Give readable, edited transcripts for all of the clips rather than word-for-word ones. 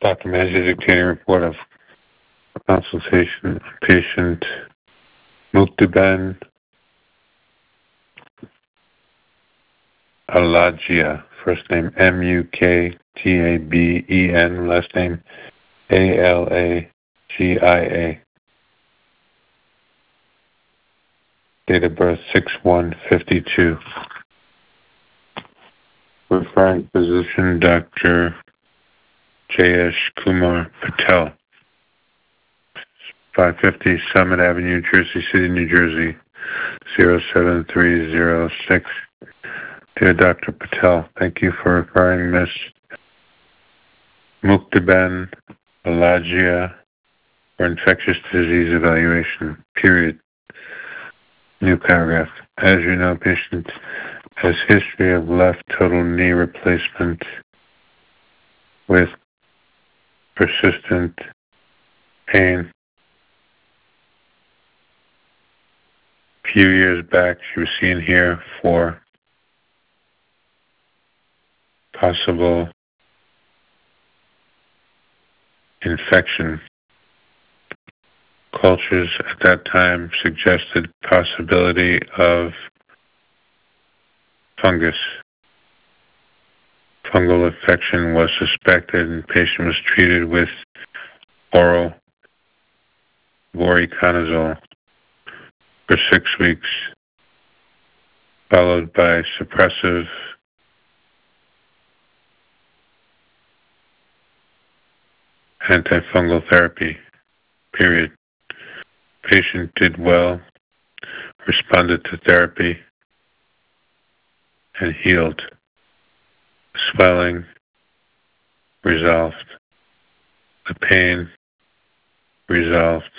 Dr. Manzi dictating report of consultation. Patient Muktaben Alagia, first name Muktaben, last name Alagia. Date of birth 6/1/52. Referring physician Dr. Jayesh Kumar Patel. 550 Summit Avenue, Jersey City, New Jersey, 07306. Dear Dr. Patel, thank you for referring Ms. Muktaben Alagia for infectious disease evaluation, period. New paragraph. As you know, patient has history of left total knee replacement with persistent pain. A few years back, she was seen here for possible infection. Cultures at that time suggested possibility of fungus. Fungal infection was suspected and patient was treated with oral voriconazole for 6 weeks, followed by suppressive antifungal therapy, period. Patient did well, responded to therapy, and healed. Swelling resolved. The pain resolved.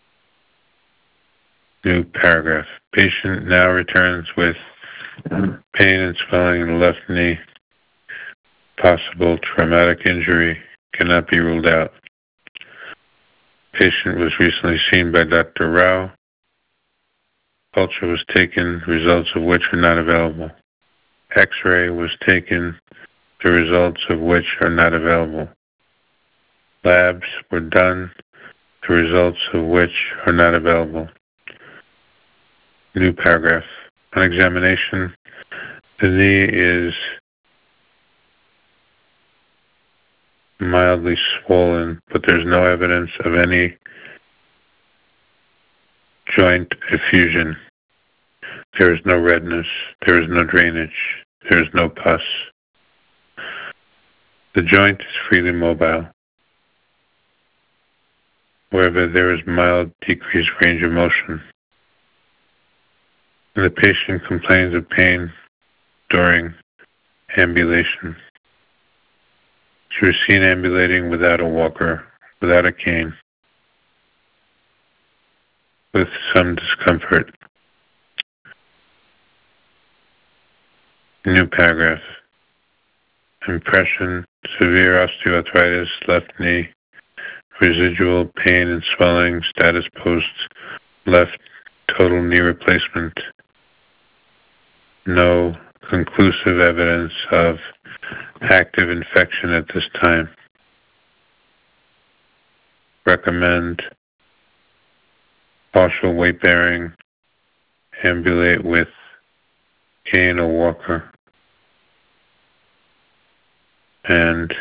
New paragraph. Patient now returns with pain and swelling in the left knee. Possible traumatic injury cannot be ruled out. Patient was recently seen by Dr. Rao. Culture was taken, results of which are not available. X-ray was taken, the results of which are not available. Labs were done, the results of which are not available. New paragraph. On examination, the knee is mildly swollen, but there's no evidence of any joint effusion. There is no redness. There is no drainage. There is no pus. The joint is freely mobile. However, there is mild decreased range of motion. And the patient complains of pain during ambulation. She was seen ambulating without a walker, without a cane, with some discomfort. New paragraph. Impression, severe osteoarthritis, left knee, residual pain and swelling, status post left total knee replacement. No conclusive evidence of active infection at this time. Recommend partial weight bearing, ambulate with cane or walker, and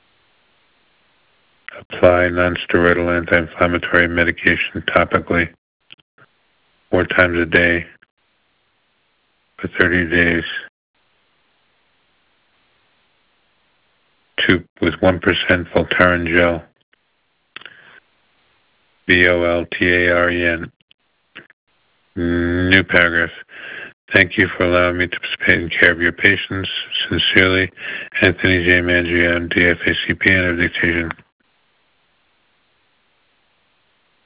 apply non-steroidal anti-inflammatory medication topically 4 times a day for 30 days with 1% Voltaren gel, Voltaren. New paragraph. Thank you for allowing me to participate in care of your patients. Sincerely, Anthony J. Mangia, DFACP, and of dictation.